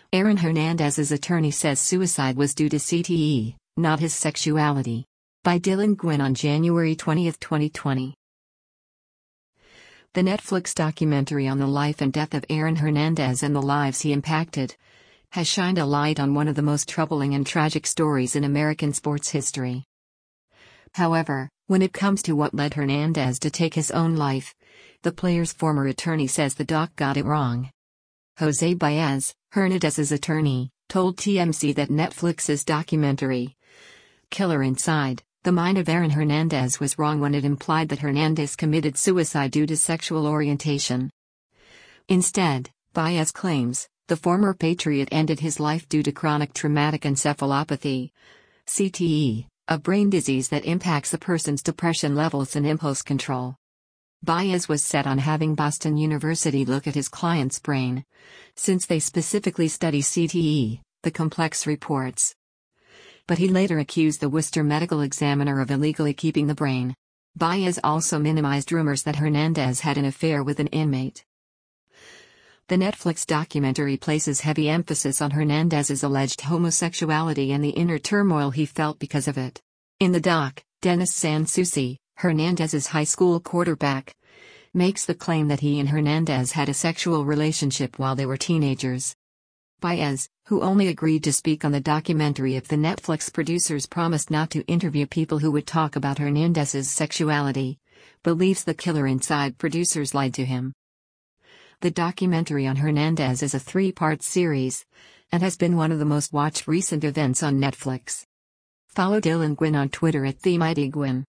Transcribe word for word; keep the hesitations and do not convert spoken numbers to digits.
Aaron Hernandez's attorney says suicide was due to C T E, not his sexuality. By Dylan Gwynn on January twentieth, twenty twenty. The Netflix documentary on the life and death of Aaron Hernandez and the lives he impacted has shined a light on one of the most troubling and tragic stories in American sports history. However, when it comes to what led Hernandez to take his own life, the player's former attorney says the doc got it wrong. Jose Baez, Hernandez's attorney, told T M Z that Netflix's documentary, Killer Inside: The Mind of Aaron Hernandez, was wrong when it implied that Hernandez committed suicide due to sexual orientation. Instead, Baez claims, the former Patriot ended his life due to chronic traumatic encephalopathy, C T E, a brain disease that impacts a person's depression levels and impulse control. Baez was set on having Boston University look at his client's brain, since they specifically study C T E, the complex reports. But he later accused the Worcester Medical Examiner of illegally keeping the brain. Baez also minimized rumors that Hernandez had an affair with an inmate. The Netflix documentary places heavy emphasis on Hernandez's alleged homosexuality and the inner turmoil he felt because of it. In the doc, Dennis Sansucci, Hernandez's high school quarterback, makes the claim that he and Hernandez had a sexual relationship while they were teenagers. Baez, who only agreed to speak on the documentary if the Netflix producers promised not to interview people who would talk about Hernandez's sexuality, believes the Killer Inside producers lied to him. The documentary on Hernandez is a three-part series, and has been one of the most watched recent events on Netflix. Follow Dylan Gwynn on Twitter at TheMightyGwynn.